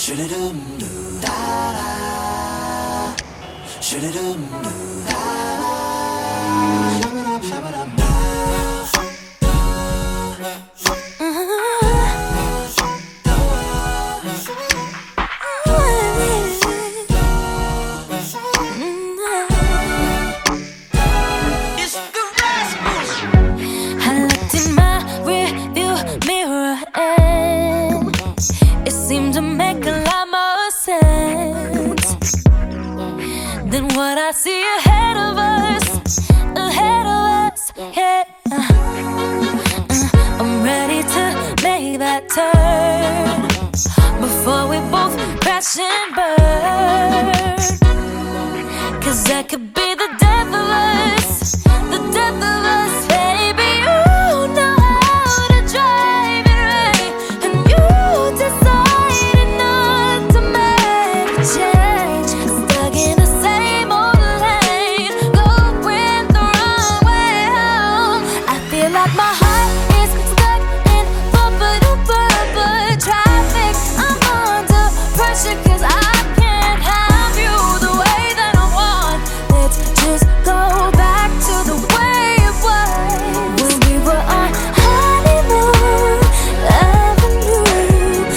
Seemed to make a lot more sense than what I see ahead of us, yeah. I'm ready to make that turn before we both crash and burn. 'Cause that could be the death of us, the death of us, baby. You know how to drive it right, and you decide not to make a change. Stuck in the same old lane, going the wrong way home. I feel like my heart is stuck in bumper traffic. I'm under pressure 'cause I can't have you the way that I want. Let's just go back to the way it was when we were on honeymoon avenue,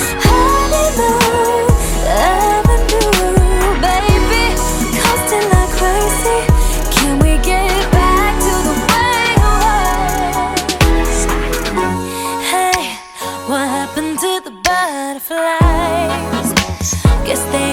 baby, coasting like crazy. Can we get back to the way it was? Hey, what happened to the butterflies? Guess they